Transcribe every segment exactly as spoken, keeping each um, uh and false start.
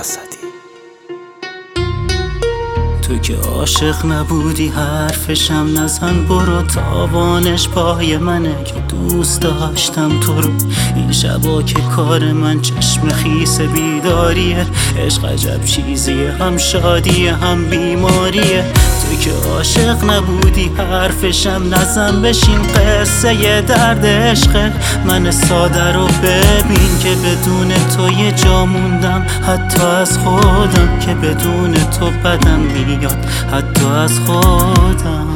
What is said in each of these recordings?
اسدی. تو که عاشق نبودی حرفشم نزن، برو تاوانش پای منه که دوست داشتم تو رو. این شبا که کار من چشم خیس بیداریه، عشق عجب چیزیه، هم شادیه هم بیماریه. تو که عاشق نبودی حرفشم نزن، بشین قصه ی درد عشق من ساده رو ببین که بدون تو یه جا موندم حتی از خودم، که بدون تو بدم میاد حتی از خودم.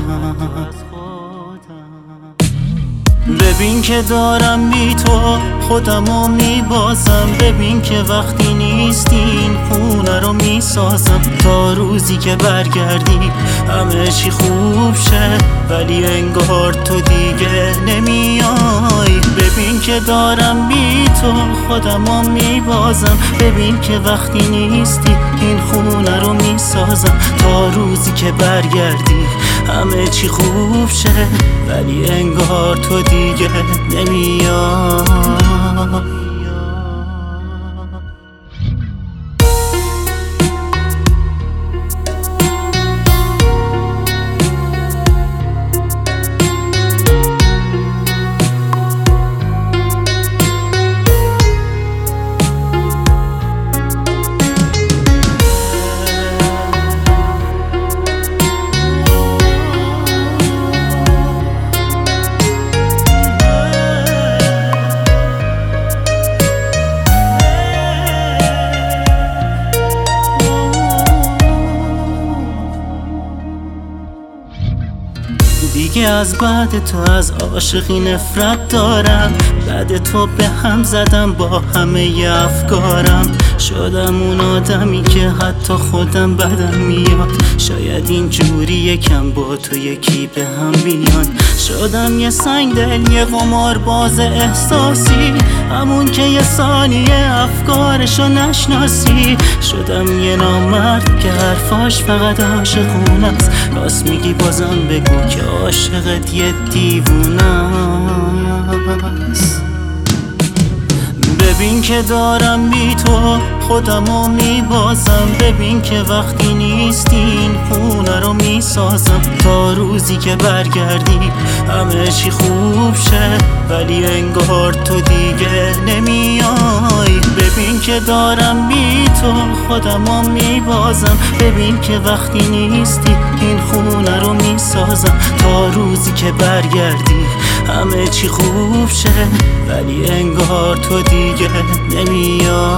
ببین که دارم بی تو خودمو میبازم، ببین که وقتی نیستی این خونه رو میسازم. تا روزی که برگردی همه چی خوب شه، ولی انگار تو دیگه نمیای. ببین که دارم بی تو خودمو میبازم، ببین که وقتی نیستی این خونه رو میسازم. تا روزی که برگردی همه چی خوب شه، ولی انگار تو دیگه نمیای. دیگه از بعد تو از عاشقی نفرت دارم، بعد تو به هم زدم با همه ی افکارم. شدم اون آدمی که حتی خودم بدم میاد، شاید این جوری یکم با تو یکی به هم بیان. شدم یه سنگ دل، یه قمار باز احساسی، همون که یه ثانیه افکارشو نشناسی. شدم یه نامرد که حرفاش فقط عاشقونه است، راست میگی بازم بگو که عاشقت یه دیوونه است. ببین که دارم بی تو خودمو میبازم، ببین که وقتی نیستی این خونه رو میسازم. تا روزی که برگردی همه چی خوب شه، ولی انگار تو دیگه نمیای. ببین که دارم بی تو خودمو میبازم، ببین که وقتی نیستی این خونه رو میسازم. تا روزی که برگردی همه چی خوب شه، ولی انگار تو دیگه نمیای.